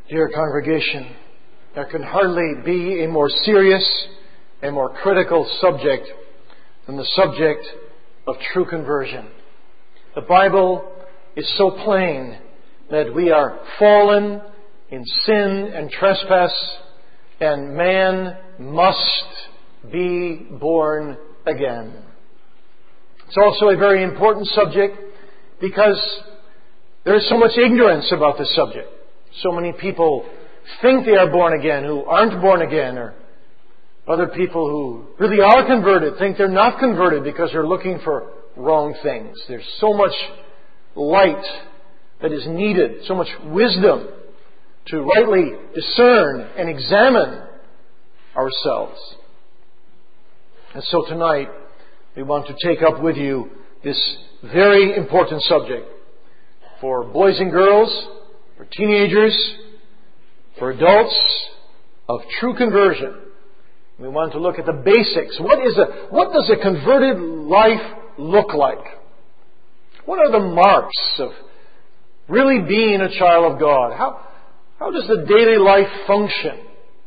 Dear congregation, there can hardly be a more serious and more critical subject than the subject of true conversion. The Bible is so plain that we are fallen in sin and trespass, and man must be born again. It's also a very important subject because there is so much ignorance about this subject. So many people think they are born again who aren't born again, or other people who really are converted think they're not converted because they're looking for wrong things. There's so much light that is needed, so much wisdom to rightly discern and examine ourselves. And so tonight we want to take up with you this very important subject for boys and girls, for teenagers, for adults, of true conversion. We want to look at the basics. What does a converted life look like? What are the marks of really being a child of God? How does the daily life function?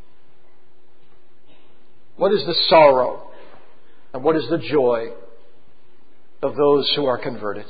What is the sorrow and what is the joy of those who are converted?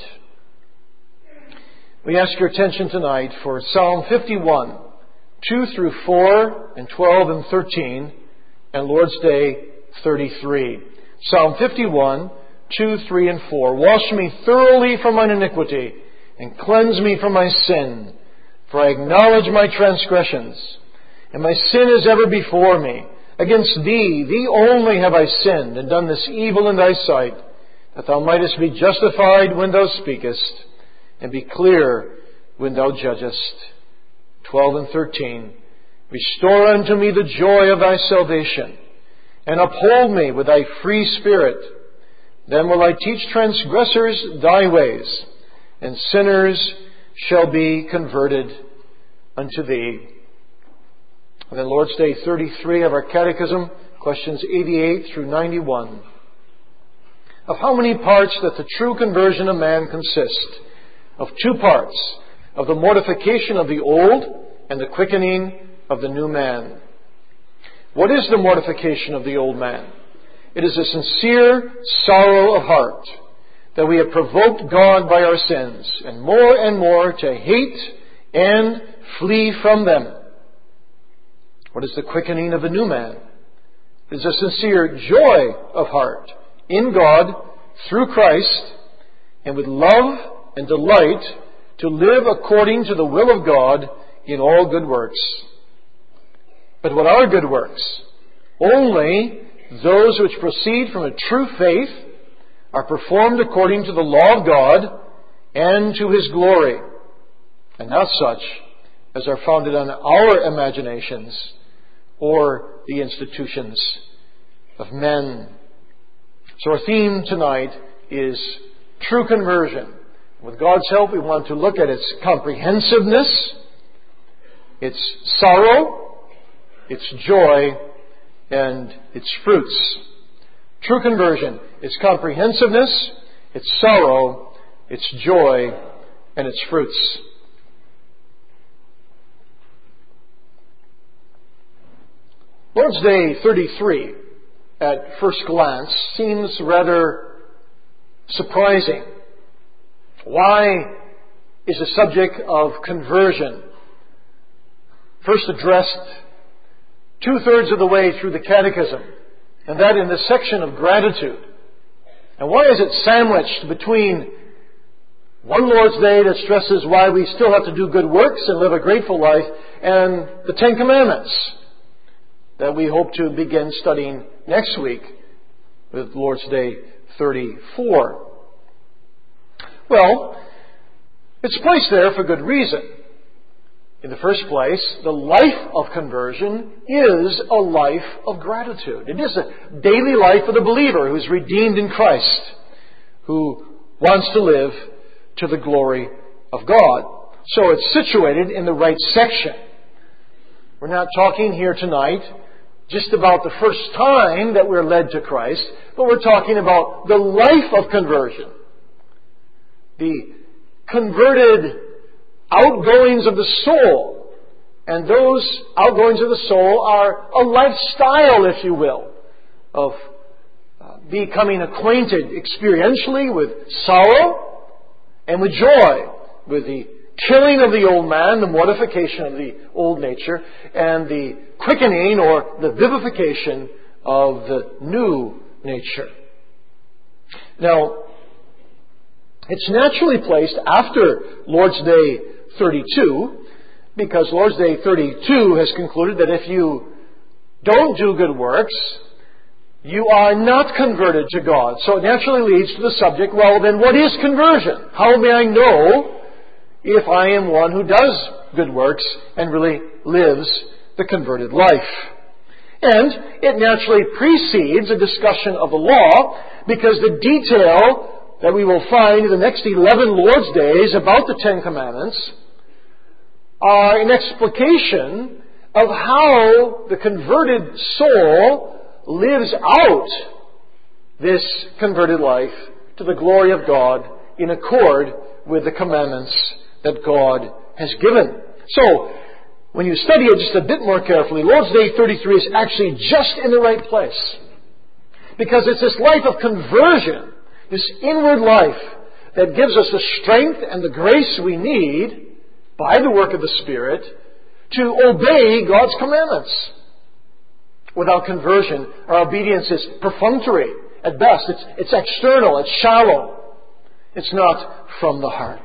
We ask your attention tonight for Psalm 51, 2 through 4 and 12 and 13, and Lord's Day 33. Psalm 51, 2, 3, and 4. Wash me thoroughly from mine iniquity, and cleanse me from my sin. For I acknowledge my transgressions, and my sin is ever before me. Against thee, thee only have I sinned, and done this evil in thy sight, that thou mightest be justified when thou speakest, and be clear when thou judgest. 12 and 13. Restore unto me the joy of thy salvation, and uphold me with thy free spirit. Then will I teach transgressors thy ways, and sinners shall be converted unto thee. And then Lord's Day 33 of our Catechism, questions 88 through 91. Of how many parts doth the true conversion of man consist? Of two parts, of the mortification of the old and the quickening of the new man. What is the mortification of the old man? It is a sincere sorrow of heart that we have provoked God by our sins, and more to hate and flee from them. What is the quickening of the new man? It is a sincere joy of heart in God through Christ, and with love and delight to live according to the will of God in all good works. But what are good works? Only those which proceed from a true faith, are performed according to the law of God and to His glory, and not such as are founded on our imaginations or the institutions of men. So our theme tonight is true conversion. With God's help, we want to look at its comprehensiveness, its sorrow, its joy, and its fruits. True conversion, its comprehensiveness, its sorrow, its joy, and its fruits. Lord's Day 33, at first glance, seems rather surprising. Why is the subject of conversion first addressed 2/3 of the way through the Catechism, and that in the section of gratitude? And why is it sandwiched between one Lord's Day that stresses why we still have to do good works and live a grateful life, and the Ten Commandments that we hope to begin studying next week with Lord's Day 34? Well, it's placed there for good reason. In the first place, the life of conversion is a life of gratitude. It is a daily life of the believer who is redeemed in Christ, who wants to live to the glory of God. So it's situated in the right section. We're not talking here tonight just about the first time that we're led to Christ, but we're talking about the life of conversion. The converted outgoings of the soul And those outgoings of the soul are a lifestyle, if you will, of becoming acquainted experientially with sorrow and with joy, with the killing of the old man, the mortification of the old nature, and the quickening or the vivification of the new nature. Now, it's naturally placed after Lord's Day 32, because Lord's Day 32 has concluded that if you don't do good works, you are not converted to God. So it naturally leads to the subject, well, then what is conversion? How may I know if I am one who does good works and really lives the converted life? And it naturally precedes a discussion of the law, because the detail that we will find in the next 11 Lord's Days about the Ten Commandments are an explication of how the converted soul lives out this converted life to the glory of God in accord with the commandments that God has given. So, when you study it just a bit more carefully, Lord's Day 33 is actually just in the right place. Because it's this life of conversion, this inward life, that gives us the strength and the grace we need by the work of the Spirit to obey God's commandments. Without conversion, our obedience is perfunctory at best. It's external, it's shallow. It's not from the heart.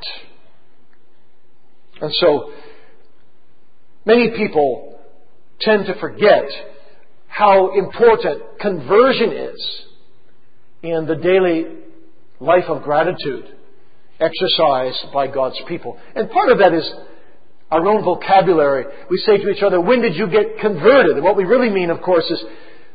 And so, many people tend to forget how important conversion is in the daily life of gratitude exercised by God's people. And part of that is our own vocabulary. We say to each other, when did you get converted? And what we really mean, of course, is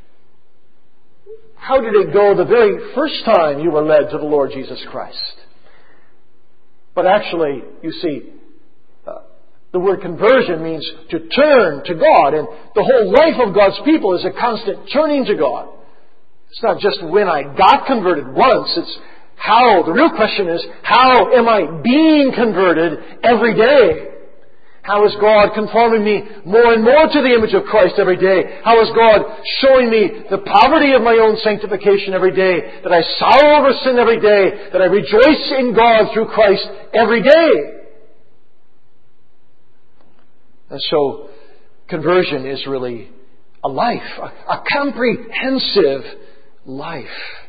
how did it go the very first time you were led to the Lord Jesus Christ? But actually, you see, the word conversion means to turn to God. And the whole life of God's people is a constant turning to God. It's not just when I got converted once. It's how. The real question is, how am I being converted every day? How is God conforming me more and more to the image of Christ every day? How is God showing me the poverty of my own sanctification every day? That I sorrow over sin every day? That I rejoice in God through Christ every day? And so, conversion is really a life, a comprehensive life.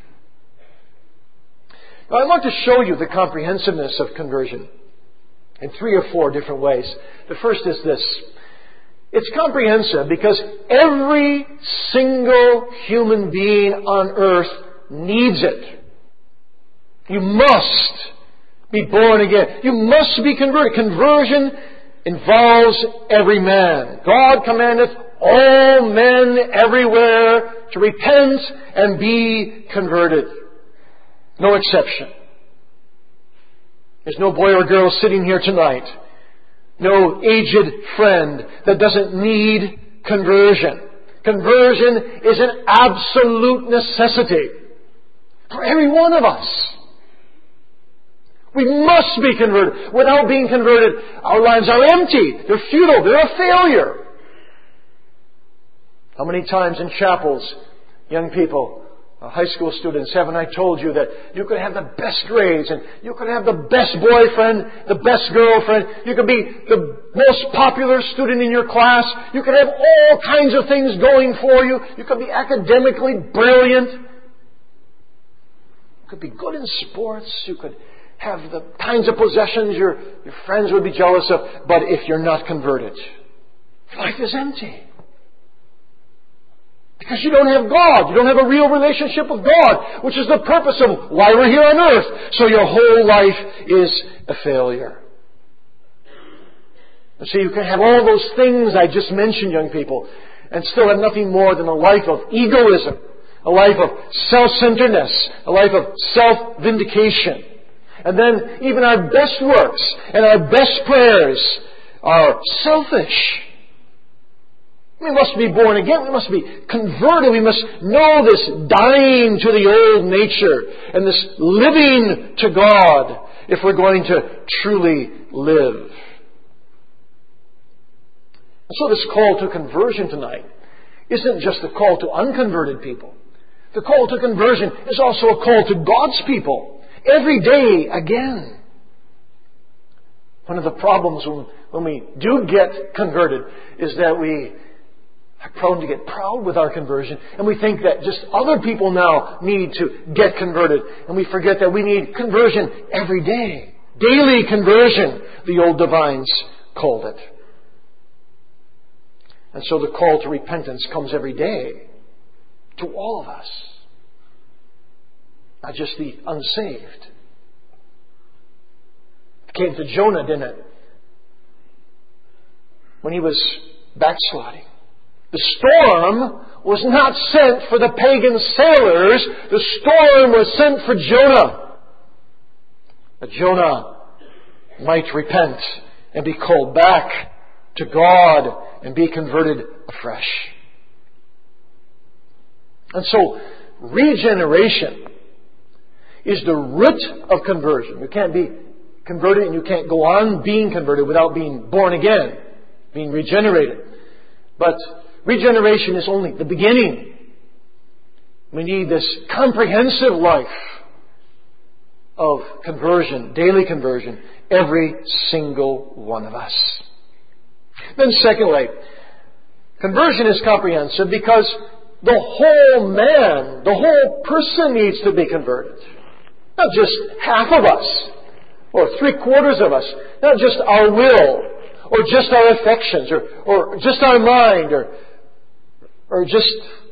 Now, I want to show you the comprehensiveness of conversion in 3 or 4 different ways. The first is this. It's comprehensive because every single human being on earth needs it. You must be born again. You must be converted. Conversion involves every man. God commandeth all men everywhere to repent and be converted. No exception. There's no boy or girl sitting here tonight, no aged friend that doesn't need conversion. Conversion is an absolute necessity for every one of us. We must be converted. Without being converted, our lives are empty. They're futile. They're a failure. How many times in chapels, young people, high school students, haven't I told you that you could have the best grades and you could have the best boyfriend, the best girlfriend, you could be the most popular student in your class, you could have all kinds of things going for you, you could be academically brilliant, you could be good in sports, you could have the kinds of possessions your friends would be jealous of, but if you're not converted, life is empty. Because you don't have God. You don't have a real relationship with God, which is the purpose of why we're here on earth. So your whole life is a failure. And so you can have all those things I just mentioned, young people, and still have nothing more than a life of egoism, a life of self-centeredness, a life of self-vindication. And then even our best works and our best prayers are selfish. We must be born again. We must be converted. We must know this dying to the old nature and this living to God if we're going to truly live. So this call to conversion tonight isn't just a call to unconverted people. The call to conversion is also a call to God's people every day again. One of the problems when we do get converted is that we are prone to get proud with our conversion, and we think that just other people now need to get converted, and we forget that we need conversion every day. Daily conversion, the old divines called it. And so the call to repentance comes every day to all of us, not just the unsaved. It came to Jonah, didn't it? When he was backsliding. The storm was not sent for the pagan sailors. The storm was sent for Jonah. That Jonah might repent and be called back to God and be converted afresh. And so, regeneration is the root of conversion. You can't be converted and you can't go on being converted without being born again, being regenerated. But regeneration is only the beginning. We need this comprehensive life of conversion, daily conversion, every single one of us. Then secondly, conversion is comprehensive because the whole man, the whole person needs to be converted. Not just half of us, or 3/4 of us, not just our will, or just our affections, or just our mind, or just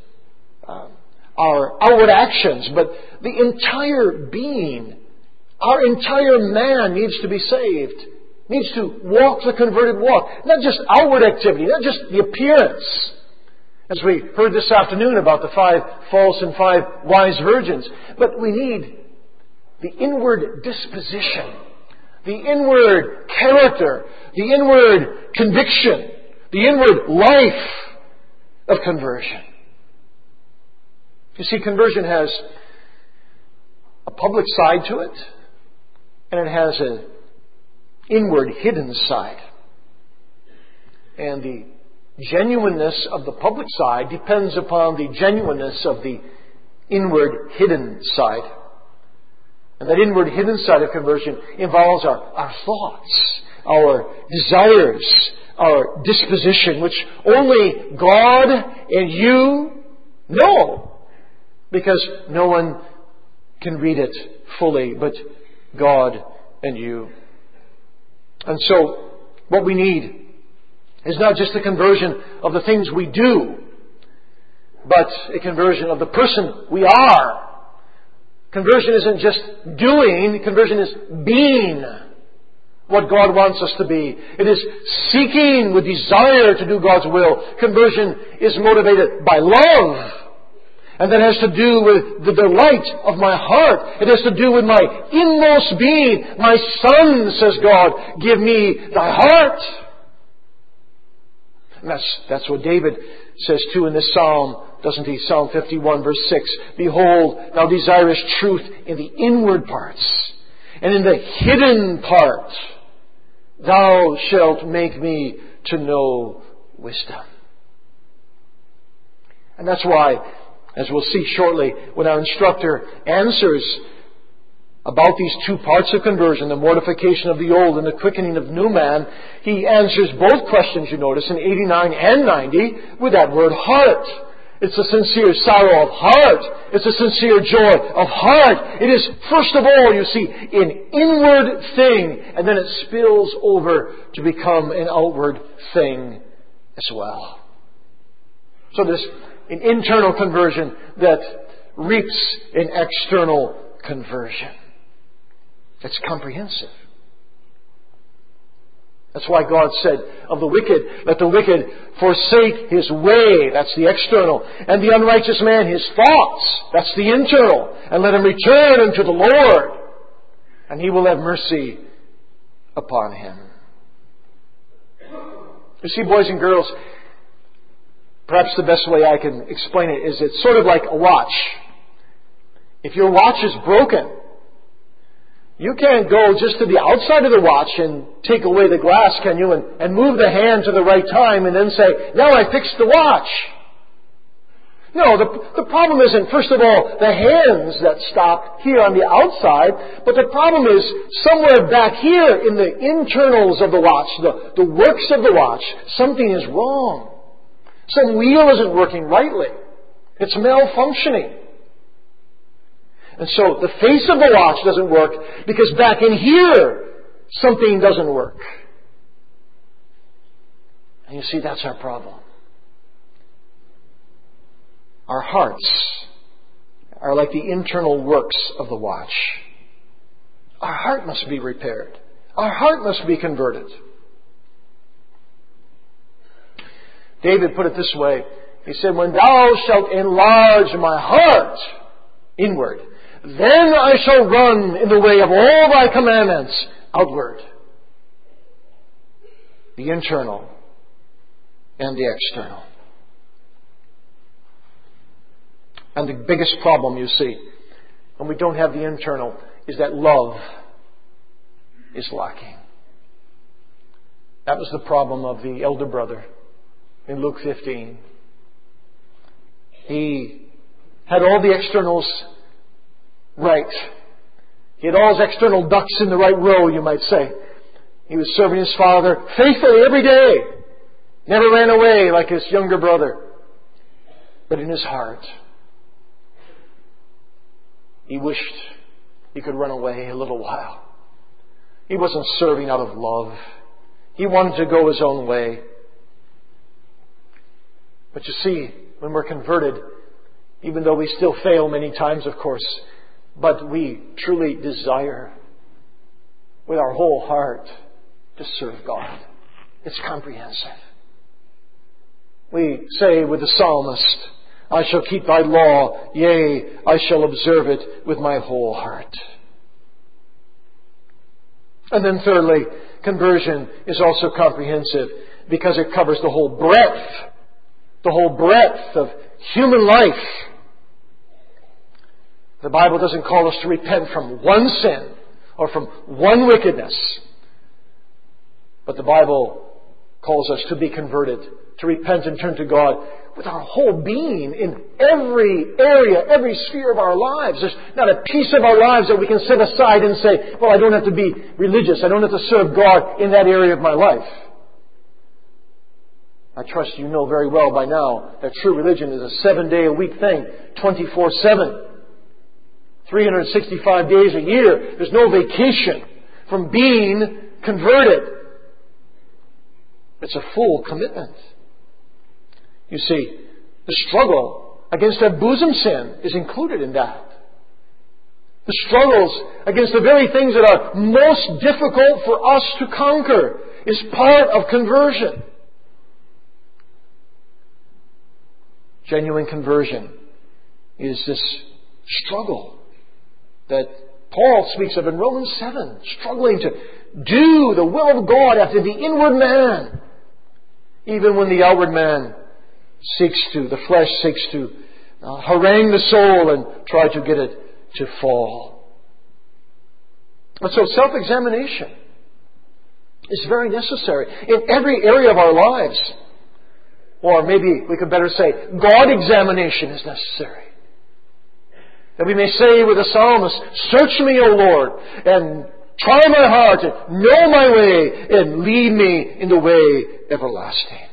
our outward actions, but the entire being, our entire man needs to be saved. Needs to walk the converted walk. Not just outward activity, not just the appearance. As we heard this afternoon about the 5 false and 5 wise virgins. But we need the inward disposition, the inward character, the inward conviction, the inward life of conversion. You see, conversion has a public side to it, and it has an inward hidden side. And the genuineness of the public side depends upon the genuineness of the inward hidden side. And that inward hidden side of conversion involves our thoughts, our desires, our disposition, which only God and you know, because no one can read it fully but God and you. And so, what we need is not just a conversion of the things we do, but a conversion of the person we are. Conversion isn't just doing, conversion is being what God wants us to be. It is seeking with desire to do God's will. Conversion is motivated by love. And that has to do with the delight of my heart. It has to do with my inmost being. My son, says God, give me thy heart. And that's what David says too in this psalm, doesn't he? Psalm 51 verse 6. Behold, thou desirest truth in the inward parts, and in the hidden part thou shalt make me to know wisdom. And that's why, as we'll see shortly, when our instructor answers about these 2 parts of conversion, the mortification of the old and the quickening of the new man, he answers both questions, you notice, in 89 and 90 with that word heart. It's a sincere sorrow of heart. It's a sincere joy of heart. It is, first of all, you see, an inward thing, and then it spills over to become an outward thing as well. So there's an internal conversion that reaps an external conversion. It's comprehensive. That's why God said of the wicked, let the wicked forsake his way, that's the external, and the unrighteous man his thoughts, that's the internal, and let him return unto the Lord, and he will have mercy upon him. You see, boys and girls, perhaps the best way I can explain it is it's sort of like a watch. If your watch is broken, You can't go just to the outside of the watch and take away the glass, can you? And move the hand to the right time and then say, now I fixed the watch. No, the problem isn't, first of all, the hands that stop here on the outside, but the problem is somewhere back here in the internals of the watch, the works of the watch, something is wrong. Some wheel isn't working rightly. It's malfunctioning. And so the face of the watch doesn't work because back in here, something doesn't work. And you see, that's our problem. Our hearts are like the internal works of the watch. Our heart must be repaired. Our heart must be converted. David put it this way. He said, when thou shalt enlarge my heart inward, then I shall run in the way of all thy commandments outward. The internal and the external. And the biggest problem, you see, when we don't have the internal, is that love is lacking. That was the problem of the elder brother in Luke 15. He had all the externals right. He had all his external ducks in the right row, you might say. He was serving his father faithfully every day. Never ran away like his younger brother. But in his heart, he wished he could run away a little while. He wasn't serving out of love. He wanted to go his own way. But you see, when we're converted, even though we still fail many times, of course, but we truly desire with our whole heart to serve God. It's comprehensive. We say with the psalmist, I shall keep thy law, yea, I shall observe it with my whole heart. And then thirdly, conversion is also comprehensive because it covers the whole breadth of human life. The Bible doesn't call us to repent from one sin or from one wickedness. But the Bible calls us to be converted, to repent and turn to God with our whole being in every area, every sphere of our lives. There's not a piece of our lives that we can set aside and say, well, I don't have to be religious. I don't have to serve God in that area of my life. I trust you know very well by now that true religion is a 7-day-a-week thing, 24/7. 365 days a year. There's no vacation from being converted. It's a full commitment. You see, the struggle against that bosom sin is included in that. The struggles against the very things that are most difficult for us to conquer is part of conversion. Genuine conversion is this struggle that Paul speaks of in Romans 7, struggling to do the will of God after the inward man, even when the outward man the flesh seeks to harangue the soul and try to get it to fall. And so self-examination is very necessary in every area of our lives. Or maybe we could better say, God-examination is necessary. That we may say with the psalmist, search me, O Lord, and try my heart, and know my way, and lead me in the way everlasting.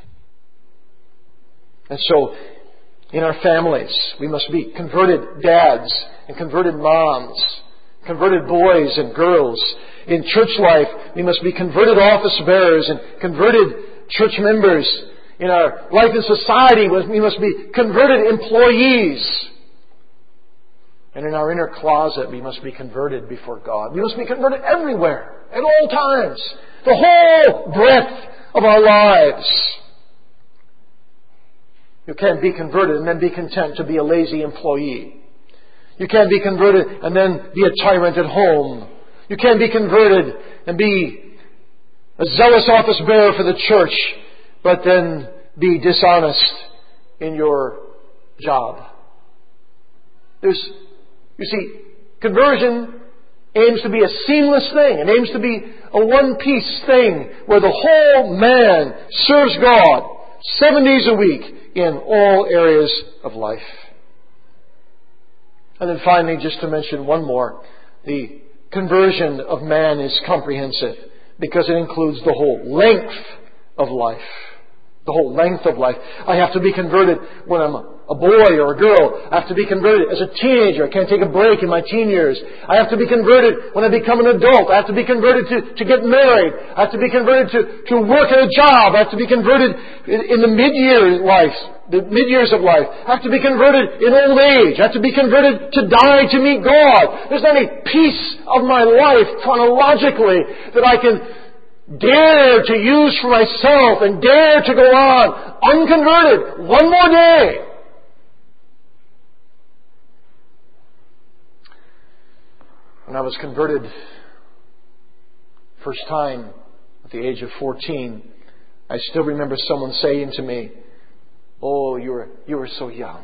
And so, in our families, we must be converted dads and converted moms, converted boys and girls. In church life, we must be converted office bearers and converted church members. In our life in society, we must be converted employees. And in our inner closet, we must be converted before God. We must be converted everywhere, at all times. The whole breadth of our lives. You can't be converted and then be content to be a lazy employee. You can't be converted and then be a tyrant at home. You can't be converted and be a zealous office bearer for the church, but then be dishonest in your job. You see, conversion aims to be a seamless thing. It aims to be a one-piece thing where the whole man serves God 7 days a week in all areas of life. And then finally, just to mention one more, the conversion of man is comprehensive because it includes the whole length of life. The whole length of life. I have to be converted when I'm a boy or a girl. I have to be converted as a teenager. I can't take a break in my teen years. I have to be converted when I become an adult. I have to be converted to get married. I have to be converted to work at a job. I have to be converted in the mid-years of life. I have to be converted in old age. I have to be converted to die to meet God. There's not a piece of my life chronologically that I can dare to use for myself and dare to go on unconverted one more day. When I was converted first time at the age of 14, I still remember someone saying to me, "Oh, you were so young."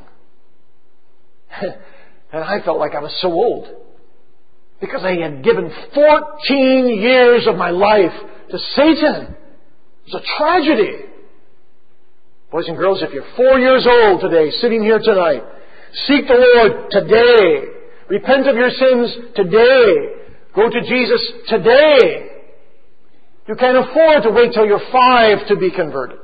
And I felt like I was so old because I had given 14 years of my life to Satan. It's a tragedy. Boys and girls, if you're 4 years old today, sitting here tonight, seek the Lord today. Repent of your sins today. Go to Jesus today. You can't afford to wait till you're 5 to be converted.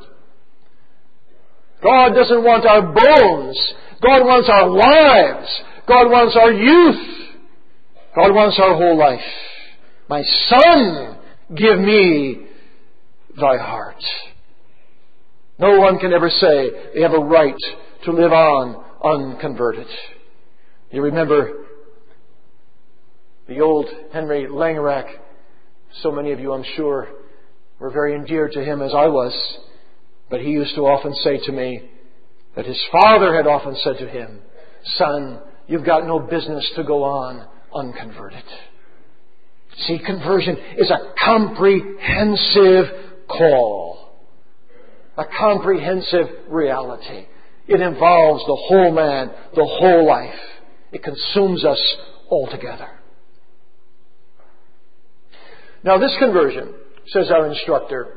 God doesn't want our bones. God wants our lives. God wants our youth. God wants our whole life. My son, give me thy heart. No one can ever say they have a right to live on unconverted. You remember the old Henry Langerack. So many of you, I'm sure, were very endeared to him as I was. But he used to often say to me that his father had often said to him, "Son, you've got no business to go on unconverted." See, conversion is a comprehensive call. A comprehensive reality. It involves the whole man, the whole life. It consumes us altogether. Now this conversion, says our instructor,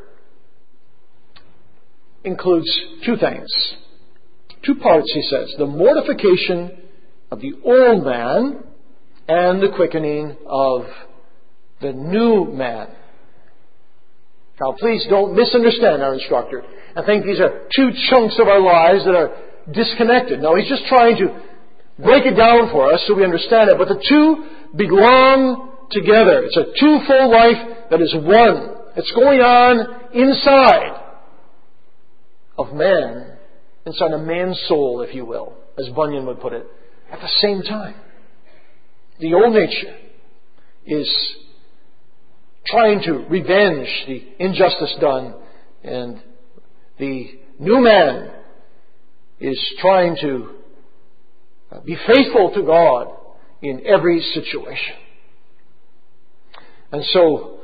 includes two things. 2 parts, he says. The mortification of the old man and the quickening of the new man. Now please don't misunderstand our instructor and think these are 2 chunks of our lives that are disconnected. No, he's just trying to break it down for us so we understand it. But the 2 belong together. It's a twofold life that is one. It's going on inside of man, inside a man's soul, if you will, as Bunyan would put it, at the same time. The old nature is trying to revenge the injustice done, and the new man is trying to be faithful to God in every situation. And so,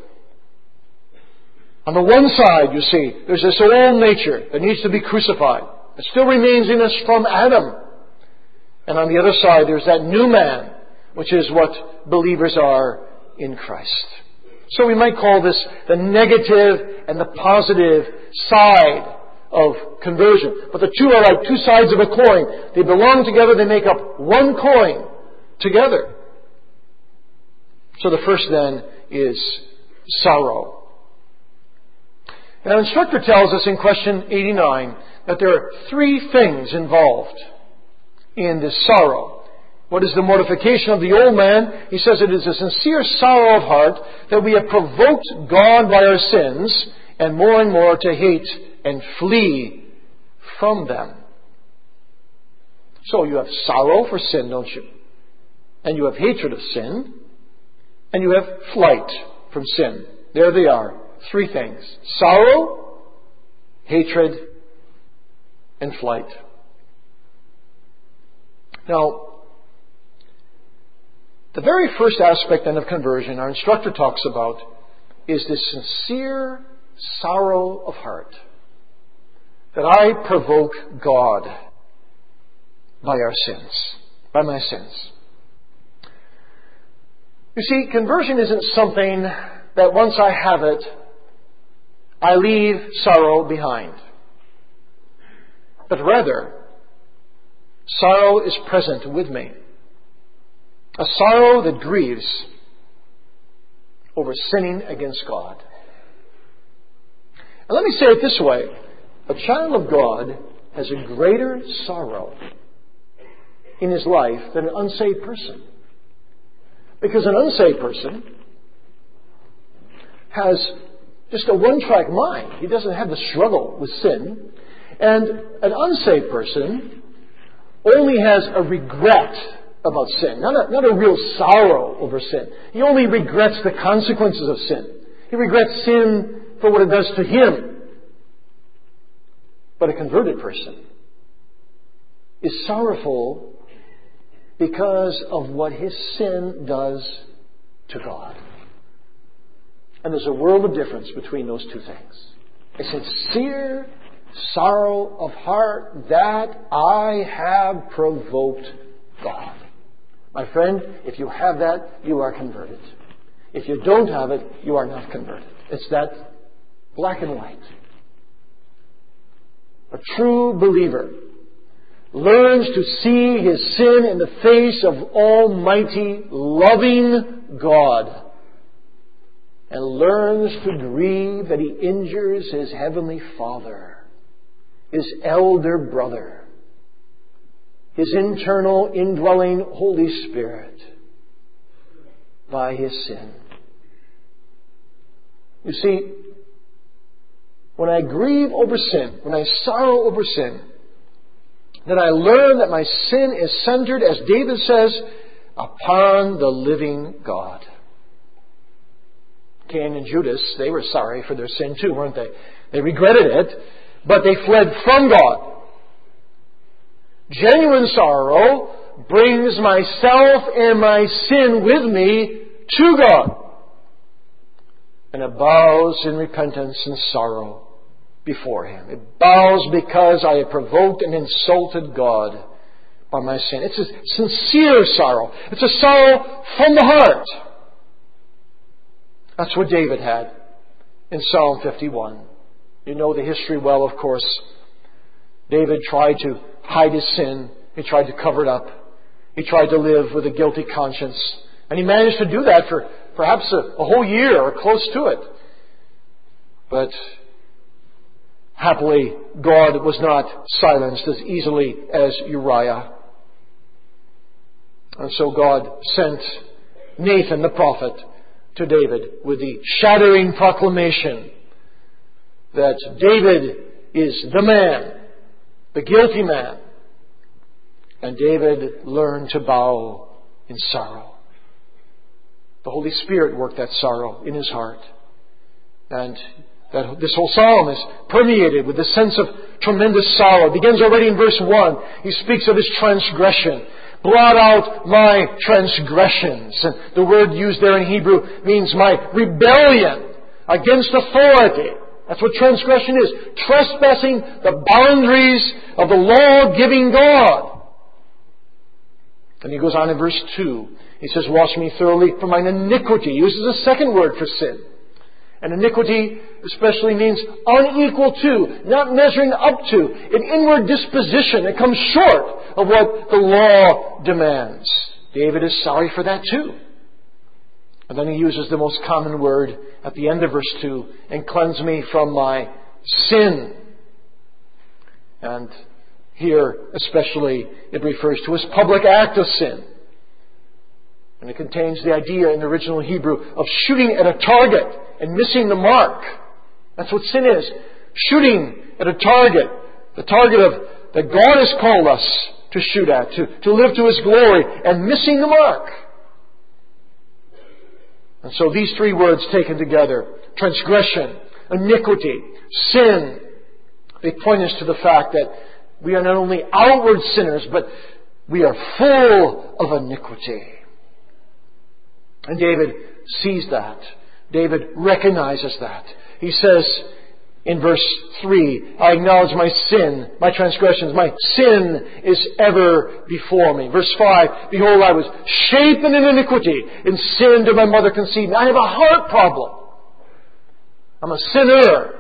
on the one side, you see, there's this old nature that needs to be crucified. It still remains in us from Adam. And on the other side, there's that new man, which is what believers are in Christ. So we might call this the negative and the positive side of conversion. But the 2 are like 2 sides of a coin. They belong together. They make up one coin together. So the first then is sorrow. And our instructor tells us in question 89 that there are 3 things involved in this sorrow. What is the mortification of the old man? He says it is a sincere sorrow of heart that we have provoked God by our sins and more to hate and flee from them. So you have sorrow for sin, don't you? And you have hatred of sin. And you have flight from sin. There they are. 3 things. Sorrow, hatred, and flight. Now, the very first aspect then of conversion our instructor talks about is this sincere sorrow of heart. That I provoke God by our sins, by my sins. You see, conversion isn't something that once I have it, I leave sorrow behind. But rather, sorrow is present with me. A sorrow that grieves over sinning against God. And let me say it this way. A child of God has a greater sorrow in his life than an unsaved person. Because an unsaved person has just a one-track mind. He doesn't have the struggle with sin. And an unsaved person only has a regret about sin. Not a real sorrow over sin. He only regrets the consequences of sin. He regrets sin for what it does to him. But a converted person is sorrowful because of what his sin does to God. And there's a world of difference between those two things. A sincere sorrow of heart that I have provoked God. My friend, if you have that, you are converted. If you don't have it, you are not converted. It's that black and white. A true believer learns to see his sin in the face of Almighty, loving God, and learns to grieve that he injures his Heavenly Father, his elder brother, his internal indwelling Holy Spirit by his sin. You see, when I grieve over sin, when I sorrow over sin, then I learn that my sin is centered, as David says, upon the living God. Cain and Judas, they were sorry for their sin too, weren't they? They regretted it, but they fled from God. Genuine sorrow brings myself and my sin with me to God. And it bows in repentance and sorrow before Him. It bows because I have provoked and insulted God by my sin. It's a sincere sorrow. It's a sorrow from the heart. That's what David had in Psalm 51. You know the history well, of course. David tried to hide his sin. He tried to cover it up. He tried to live with a guilty conscience. And he managed to do that for perhaps a whole year or close to it. But happily, God was not silenced as easily as Uriah. And so God sent Nathan the prophet to David with the shattering proclamation that David is the man, the guilty man. And David learned to bow in sorrow. The Holy Spirit worked that sorrow in his heart. And this whole psalm is permeated with the sense of tremendous sorrow. It begins already in verse 1. He speaks of his transgression. Blot out my transgressions. And the word used there in Hebrew means my rebellion against authority. That's what transgression is. Trespassing the boundaries of the law-giving God. And he goes on in verse 2. He says, wash me thoroughly from mine iniquity. He uses a second word for sin. And iniquity especially means unequal to, not measuring up to, an inward disposition that comes short of what the law demands. David is sorry for that too. And then he uses the most common word at the end of verse 2, and cleanse me from my sin. And here especially it refers to his public act of sin. And it contains the idea in the original Hebrew of shooting at a target and missing the mark. That's what sin is. Shooting at a target. The target that God has called us to shoot at, to live to His glory, and missing the mark. And so these three words taken together, transgression, iniquity, sin, they point us to the fact that we are not only outward sinners, but we are full of iniquity. And David sees that. David recognizes that. He says In verse 3, I acknowledge my sin, my transgressions, my sin is ever before me. Verse 5, behold, I was shapen in iniquity, in sin did my mother conceive me. I have a heart problem. I'm a sinner.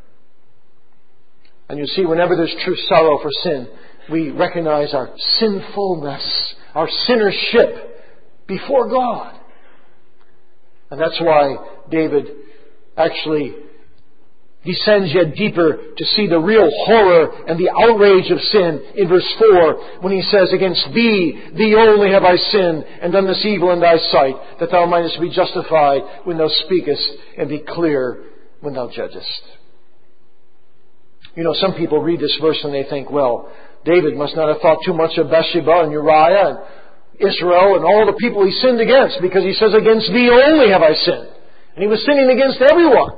And you see, whenever there's true sorrow for sin, we recognize our sinfulness, our sinnership before God. And that's why David actually descends yet deeper to see the real horror and the outrage of sin in verse 4 when he says, against thee only have I sinned and done this evil in thy sight, that thou mightest be justified when thou speakest and be clear when thou judgest. You know, some people read this verse and they think, well, David must not have thought too much of Bathsheba and Uriah and Israel and all the people he sinned against, because he says, against thee only have I sinned. And he was sinning against everyone.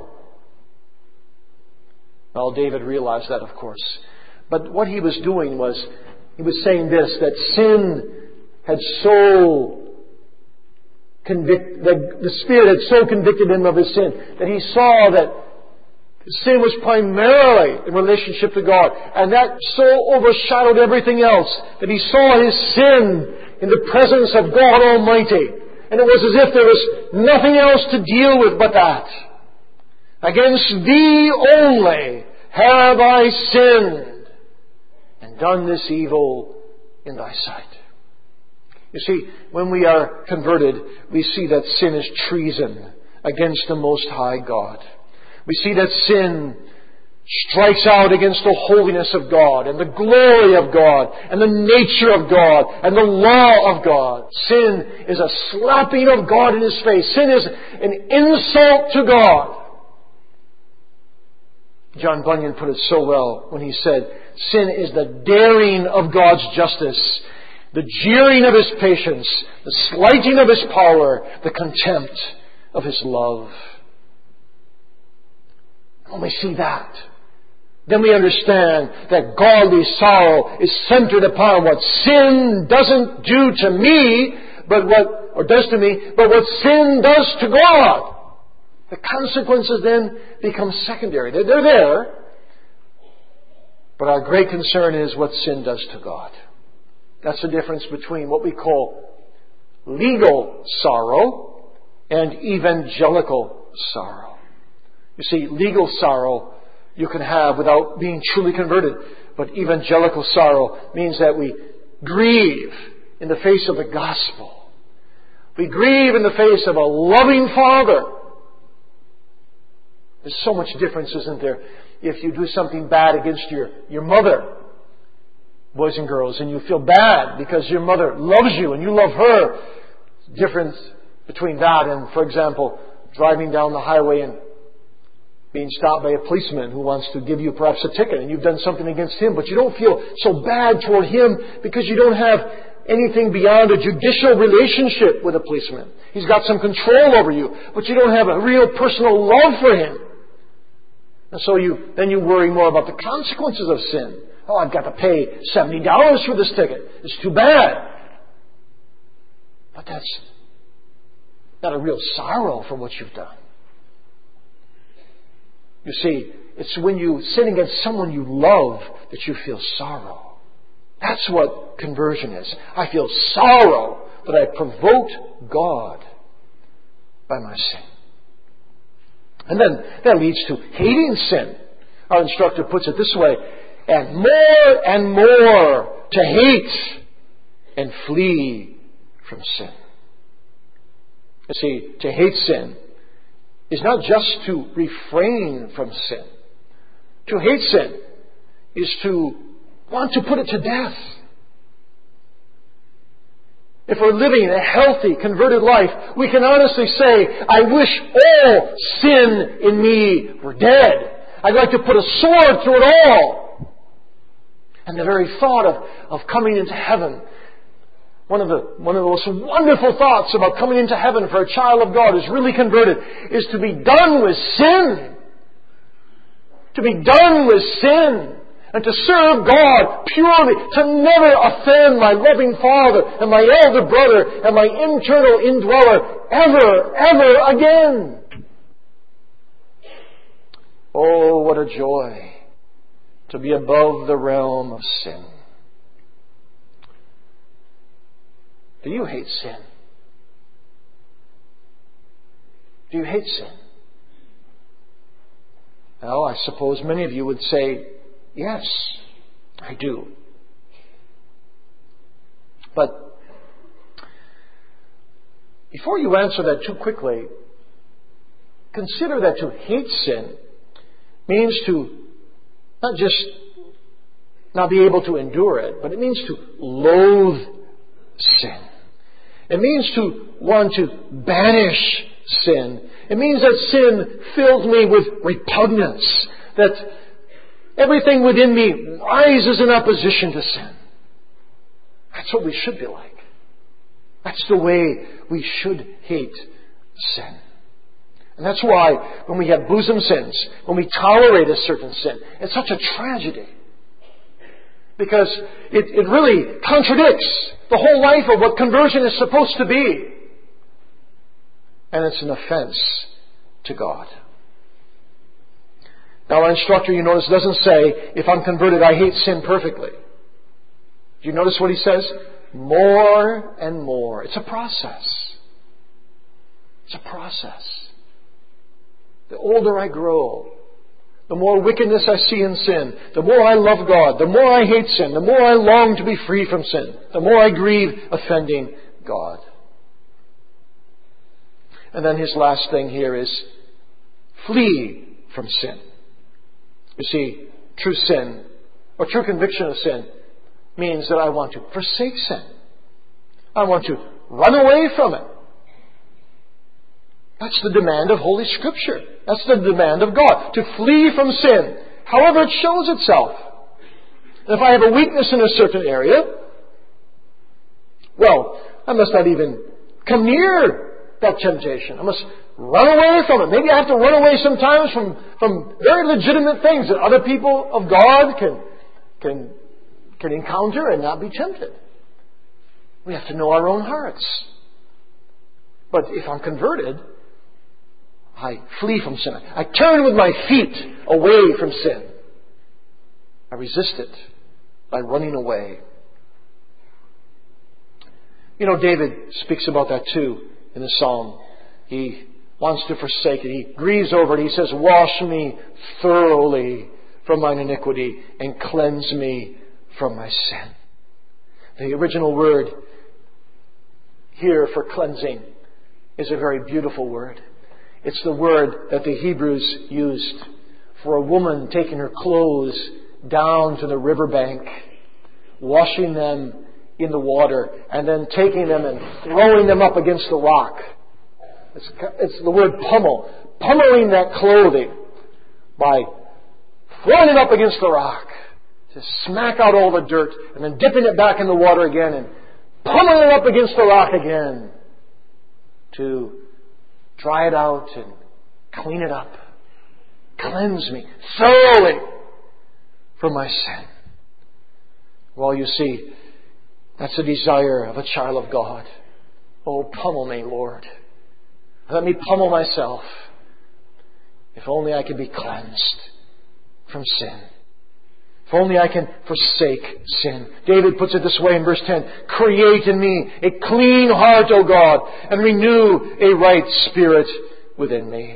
Well, David realized that, of course. But what he was doing was, he was saying this, that sin had so the Spirit had so convicted him of his sin, that he saw that sin was primarily in relationship to God. And that so overshadowed everything else, that he saw his sin in the presence of God Almighty. And it was as if there was nothing else to deal with but that. Against thee only have I sinned and done this evil in thy sight. You see, when we are converted, we see that sin is treason against the Most High God. We see that sin strikes out against the holiness of God and the glory of God and the nature of God and the law of God. Sin is a slapping of God in His face. Sin is an insult to God. John Bunyan put it so well when he said, sin is the daring of God's justice, the jeering of His patience, the slighting of His power, the contempt of His love. When we see that, then we understand that godly sorrow is centered upon what sin doesn't do to me, but what sin does to God. The consequences then become secondary. They're there, but our great concern is what sin does to God. That's the difference between what we call legal sorrow and evangelical sorrow. You see, legal sorrow you can have without being truly converted. But evangelical sorrow means that we grieve in the face of the gospel. We grieve in the face of a loving Father. There's so much difference, isn't there? If you do something bad against your mother, boys and girls, and you feel bad because your mother loves you and you love her. Difference between that and, for example, driving down the highway and being stopped by a policeman who wants to give you perhaps a ticket and you've done something against him, but you don't feel so bad toward him because you don't have anything beyond a judicial relationship with a policeman. He's got some control over you, but you don't have a real personal love for him. And so you worry more about the consequences of sin. Oh, I've got to pay $70 for this ticket. It's too bad. But that's not a real sorrow for what you've done. You see, it's when you sin against someone you love that you feel sorrow. That's what conversion is. I feel sorrow that I provoked God by my sin. And then that leads to hating sin. Our instructor puts it this way, and more to hate and flee from sin. You see, to hate sin is not just to refrain from sin. To hate sin is to want to put it to death. If we're living a healthy, converted life, we can honestly say, I wish all sin in me were dead. I'd like to put a sword through it all. And the very thought of coming into heaven, one of the most wonderful thoughts about coming into heaven for a child of God who's really converted is to be done with sin. To be done with sin. And to serve God purely, to never offend my loving Father and my elder brother and my internal indweller ever again. Oh, what a joy to be above the realm of sin. Do you hate sin? Do you hate sin? Well, I suppose many of you would say, yes, I do. But before you answer that too quickly, consider that to hate sin means to not just not be able to endure it, but it means to loathe sin. It means to want to banish sin. It means that sin fills me with repugnance, that everything within me rises in opposition to sin. That's what we should be like. That's the way we should hate sin. And that's why when we have bosom sins, when we tolerate a certain sin, it's such a tragedy. Because it really contradicts the whole life of what conversion is supposed to be. And it's an offense to God. Now our instructor, you notice, doesn't say, if I'm converted, I hate sin perfectly. Do you notice what he says? More and more. It's a process. It's a process. The older I grow, the more wickedness I see in sin, the more I love God, the more I hate sin, the more I long to be free from sin, the more I grieve offending God. And then his last thing here is flee from sin. You see, true sin, or true conviction of sin, means that I want to forsake sin. I want to run away from it. That's the demand of Holy Scripture. That's the demand of God, to flee from sin, however it shows itself. And if I have a weakness in a certain area, well, I must not even come near that temptation. I must run away from it. Maybe I have to run away sometimes from very legitimate things that other people of God can encounter and not be tempted. We have to know our own hearts. But if I'm converted, I flee from sin. I turn with my feet away from sin. I resist it by running away. You know, David speaks about that too in the Psalm. He wants to forsake it. He grieves over it. He says, wash me thoroughly from mine iniquity and cleanse me from my sin. The original word here for cleansing is a very beautiful word. It's the word that the Hebrews used for a woman taking her clothes down to the riverbank, washing them in the water, and then taking them and throwing them up against the rock. It's the word pummel. Pummeling that clothing by throwing it up against the rock to smack out all the dirt, and then dipping it back in the water again and pummeling it up against the rock again to dry it out and clean it up. Cleanse me thoroughly from my sin. Well, you see, that's the desire of a child of God. Oh, pummel me, Lord. Let me pummel myself. If only I could be cleansed from sin. If only I can forsake sin. David puts it this way in verse 10. Create in me a clean heart, O God, and renew a right spirit within me.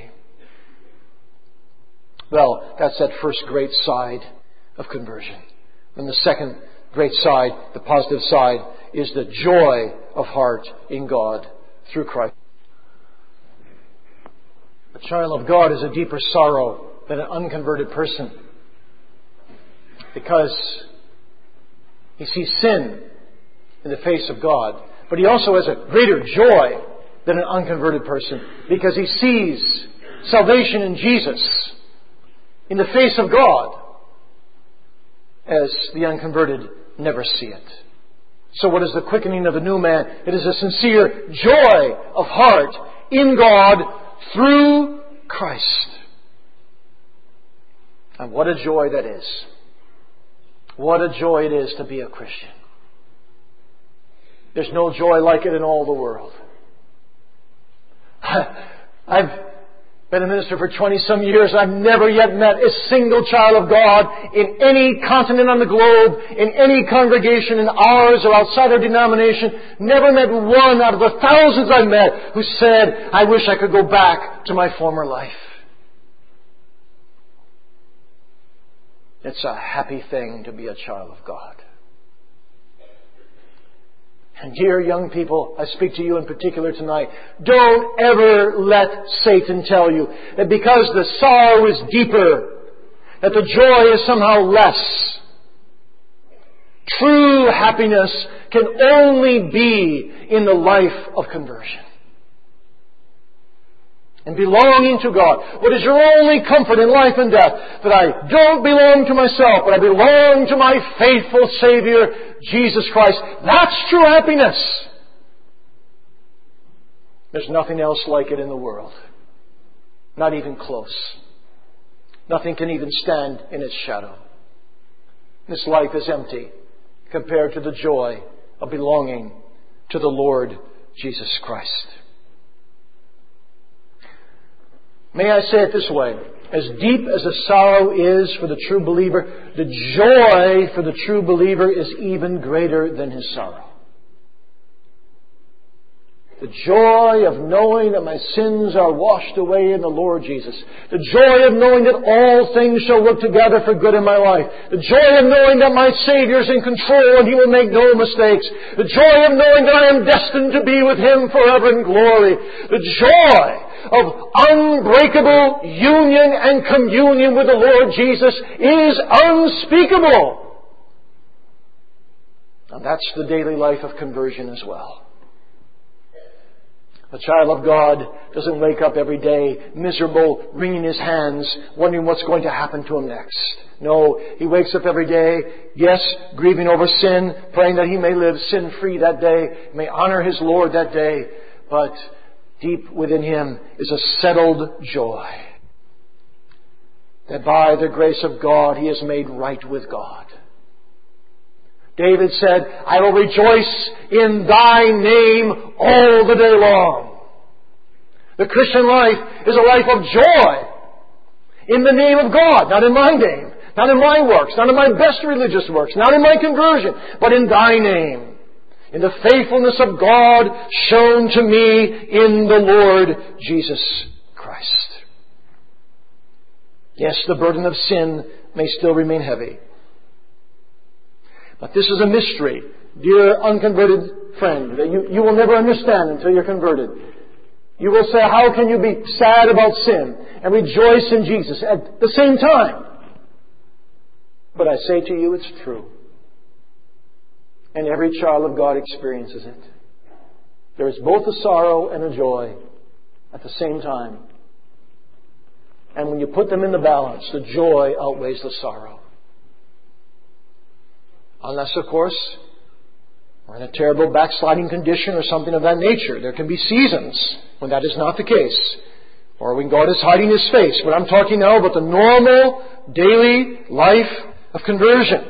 Well, that's that first great side of conversion. And the second great side, the positive side, is the joy of heart in God through Christ. A child of God is a deeper sorrow than an unconverted person, because he sees sin in the face of God. But he also has a greater joy than an unconverted person, because he sees salvation in Jesus in the face of God, as the unconverted never see it. So what is the quickening of the new man? It is a sincere joy of heart in God through Christ. And what a joy that is. What a joy it is to be a Christian. There's no joy like it in all the world. I've Been a minister for 20-some years. I've never yet met a single child of God in any continent on the globe, in any congregation, in ours or outside our denomination. Never met one out of the thousands I've met who said, I wish I could go back to my former life. It's a happy thing to be a child of God. And dear young people, I speak to you in particular tonight, don't ever let Satan tell you that because the sorrow is deeper, that the joy is somehow less. True happiness can only be in the life of conversion. And belonging to God. What is your only comfort in life and death? That I don't belong to myself, but I belong to my faithful Savior, Jesus Christ. That's true happiness. There's nothing else like it in the world. Not even close. Nothing can even stand in its shadow. This life is empty compared to the joy of belonging to the Lord Jesus Christ. May I say it this way. As deep as the sorrow is for the true believer, the joy for the true believer is even greater than his sorrow. The joy of knowing that my sins are washed away in the Lord Jesus. The joy of knowing that all things shall work together for good in my life. The joy of knowing that my Savior is in control and He will make no mistakes. The joy of knowing that I am destined to be with Him forever in glory. The joy of unbreakable union and communion with the Lord Jesus is unspeakable. And that's the daily life of conversion as well. A child of God doesn't wake up every day miserable, wringing his hands, wondering what's going to happen to him next. No, he wakes up every day, yes, grieving over sin, praying that he may live sin-free that day, may honor his Lord that day, but deep within him is a settled joy that by the grace of God he is made right with God. David said, I will rejoice in Thy name all the day long. The Christian life is a life of joy in the name of God, not in my name, not in my works, not in my best religious works, not in my conversion, but in Thy name, in the faithfulness of God shown to me in the Lord Jesus Christ. Yes, the burden of sin may still remain heavy. But this is a mystery, dear unconverted friend, that you will never understand until you're converted. You will say, how can you be sad about sin and rejoice in Jesus at the same time? But I say to you, it's true. And every child of God experiences it. There is both a sorrow and a joy at the same time. And when you put them in the balance, the joy outweighs the sorrow. Unless, of course, we're in a terrible backsliding condition or something of that nature. There can be seasons when that is not the case. Or when God is hiding His face. But I'm talking now about the normal, daily life of conversion.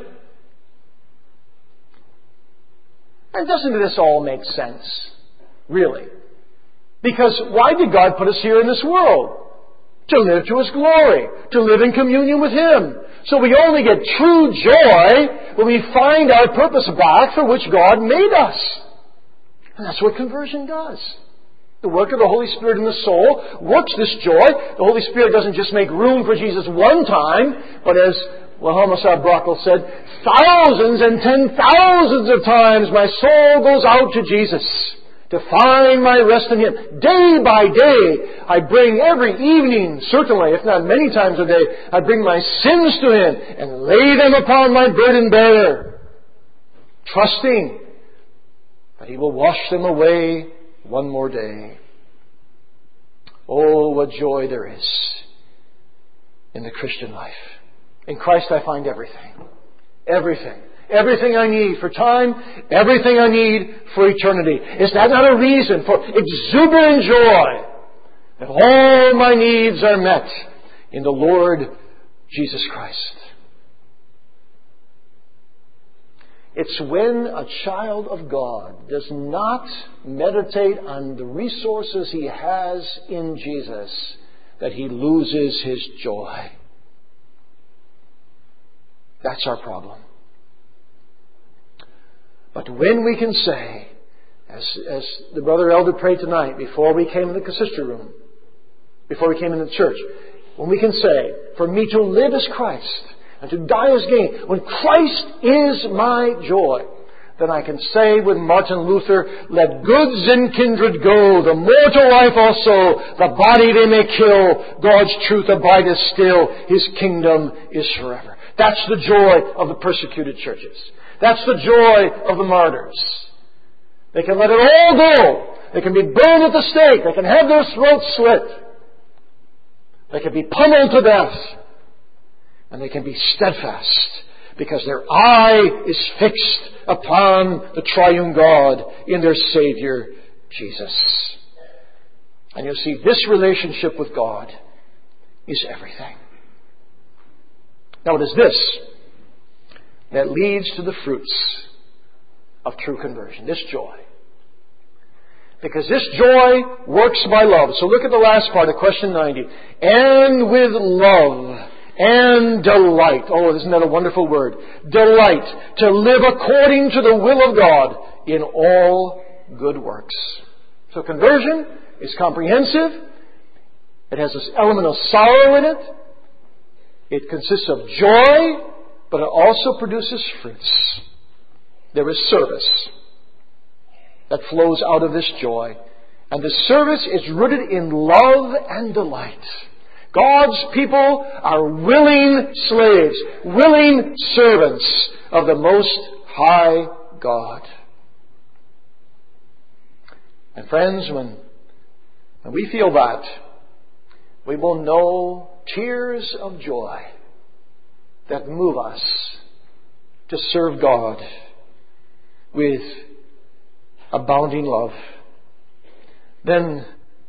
And doesn't this all make sense? Really? Because why did God put us here in this world? To live to His glory. To live in communion with Him. So we only get true joy when we find our purpose back for which God made us. And that's what conversion does. The work of the Holy Spirit in the soul works this joy. The Holy Spirit doesn't just make room for Jesus one time, but as Wilhelmus Brockel said, thousands and 10,000s of times my soul goes out to Jesus to find my rest in Him. Day by day, I bring every evening, certainly, if not many times a day, I bring my sins to Him and lay them upon my burden bearer, trusting that He will wash them away one more day. Oh, what joy there is in the Christian life. In Christ I find everything. Everything. Everything I need for time, everything I need for eternity. Is that not a reason for exuberant joy that all my needs are met in the Lord Jesus Christ? It's when a child of God does not meditate on the resources he has in Jesus that he loses his joy. That's our problem. But when we can say, as the brother elder prayed tonight before we came in the consistory room, before we came in the church, when we can say, for me to live is Christ and to die is gain, when Christ is my joy, then I can say with Martin Luther, let goods and kindred go, the mortal life also, the body they may kill, God's truth abideth still, His kingdom is forever. That's the joy of the persecuted churches. That's the joy of the martyrs. They can let it all go. They can be burned at the stake. They can have their throats slit. They can be pummeled to death. And they can be steadfast because their eye is fixed upon the triune God in their Savior, Jesus. And you'll see, this relationship with God is everything. Now it is this that leads to the fruits of true conversion. This joy. Because this joy works by love. So look at the last part of question 90. And with love and delight. Oh, isn't that a wonderful word? Delight. To live according to the will of God in all good works. So conversion is comprehensive. It has this element of sorrow in it. It consists of joy, but it also produces fruits. There is service that flows out of this joy. And the service is rooted in love and delight. God's people are willing slaves, willing servants of the Most High God. And friends, when we feel that, we will know tears of joy that move us to serve God with abounding love. Then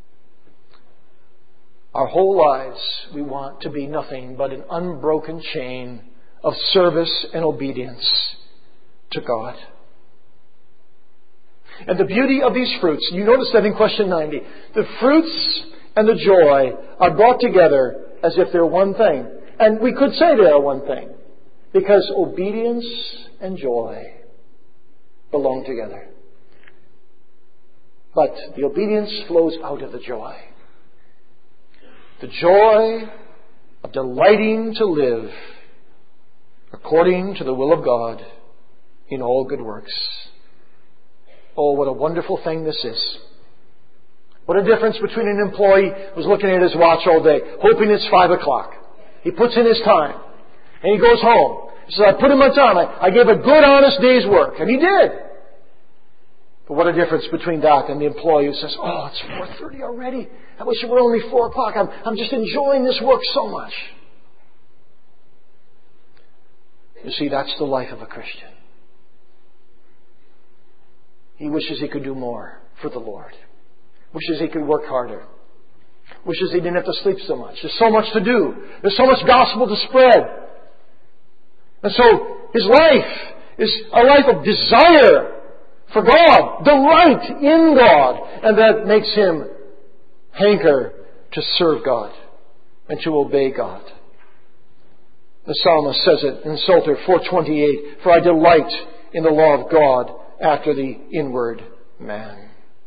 our whole lives we want to be nothing but an unbroken chain of service and obedience to God. And the beauty of these fruits, you notice that in question 90, the fruits and the joy are brought together as if they're one thing. And we could say they are one thing, because obedience and joy belong together. But the obedience flows out of the joy. The joy of delighting to live according to the will of God in all good works. Oh, what a wonderful thing this is. What a difference between an employee who's looking at his watch all day, hoping it's 5 o'clock. He puts in his time. And he goes home. He says, I put in my time. I gave a good, honest day's work. And he did. But what a difference between that and the employee who says, oh, it's 4:30 already. I wish it were only 4 o'clock. I'm just enjoying this work so much. You see, that's the life of a Christian. He wishes he could do more for the Lord. Wishes he could work harder. Wishes he didn't have to sleep so much. There's so much to do. There's so much gospel to spread. And so his life is a life of desire for God, delight in God. And that makes him hanker to serve God and to obey God. The psalmist says it in Psalter 4:28, for I delight in the law of God after the inward man.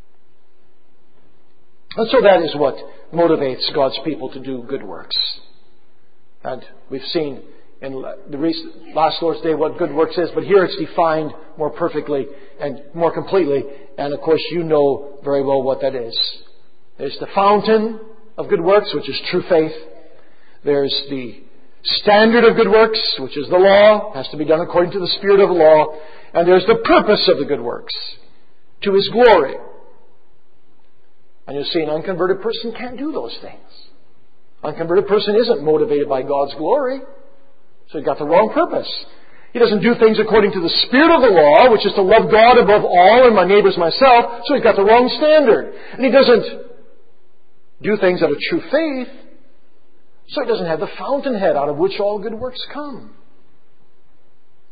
And so that is what motivates God's people to do good works. And we've seen in the last Lord's Day what good works is, but here it's defined more perfectly and more completely. And of course you know very well what that is. There's the fountain of good works, which is true faith. There's the standard of good works, which is the law, has to be done according to the spirit of the law. And there's the purpose of the good works, to His glory. And you see, an unconverted person can't do those things. An unconverted person isn't motivated by God's glory. So he's got the wrong purpose. He doesn't do things according to the spirit of the law, which is to love God above all and my neighbors myself. So he's got the wrong standard. And he doesn't do things out of true faith. So he doesn't have the fountainhead out of which all good works come.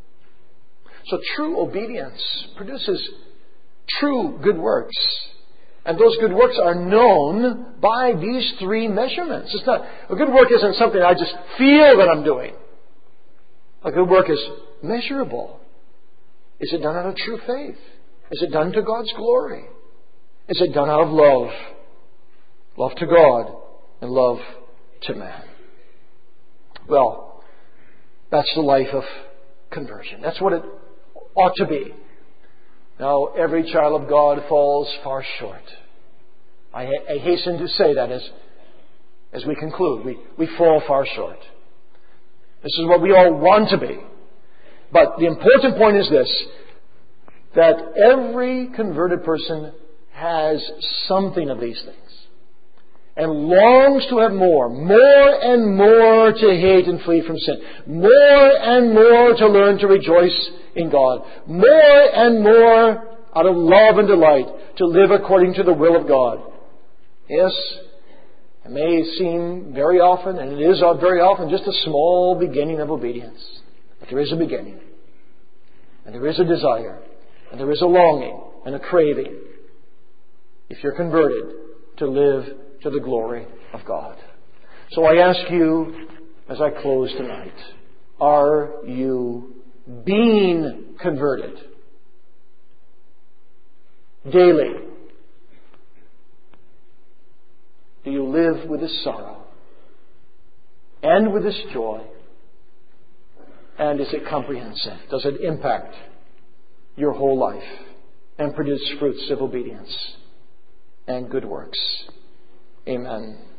So true obedience produces true good works. And those good works are known by these three measurements. It's not, a good work isn't something I just feel that I'm doing. A good work is measurable. Is it done out of true faith? Is it done to God's glory? Is it done out of love? Love to God and love to man. Well, that's the life of conversion. That's what it ought to be. Now, every child of God falls far short. I hasten to say that as we conclude. We fall far short. This is what we all want to be. But the important point is this, that every converted person has something of these things and longs to have more and more to hate and flee from sin, more and more to learn to rejoice in God, more and more out of love and delight to live according to the will of God. Yes, it may seem very often, and it is very often, just a small beginning of obedience. But there is a beginning, and there is a desire, and there is a longing and a craving, if you're converted, to live to the glory of God. So I ask you, as I close tonight, are you being converted daily? Do you live with this sorrow and with this joy? And is it comprehensive? Does it impact your whole life and produce fruits of obedience and good works? Amen.